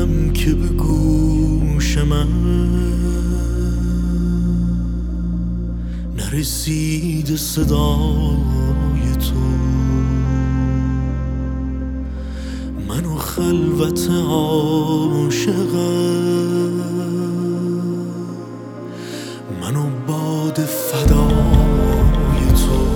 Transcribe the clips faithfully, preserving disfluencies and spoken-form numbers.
میگم که به گوش من نرسید صدای تو. منو خلوت عاشقم، منو باد فدای تو.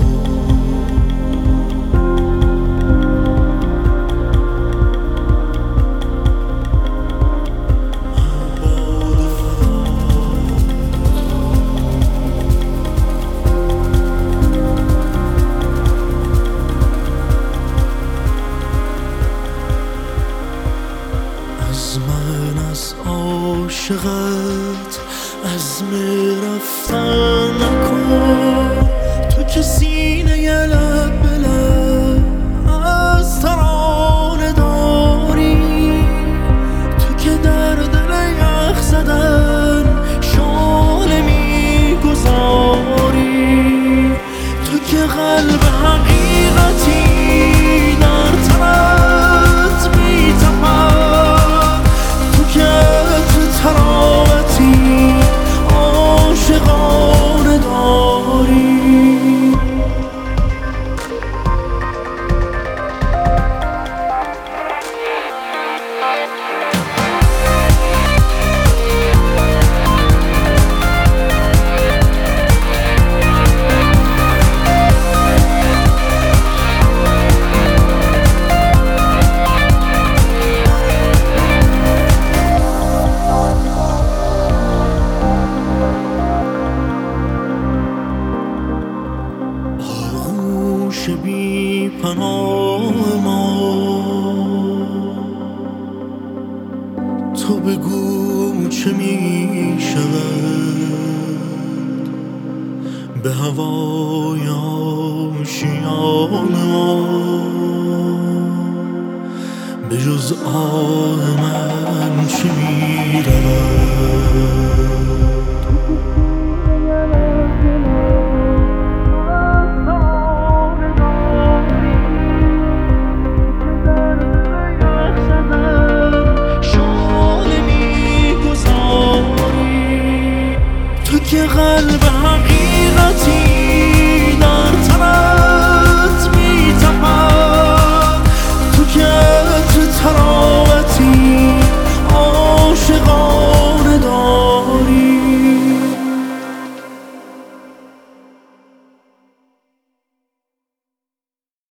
از من از عاشقت عزم رفتن نکن، تو که سینه ی لب به لب از ترانه داری، تو که در دل یخ زدن شعله میگذاری، تو که قلب حقیقتی در تنت میتپد، تو که تو تراوتی عاشقانه داری. آغوش بی پناه ما، تو بگو چه می شود به هوای آشیان ما، به جز آه من چه می رود.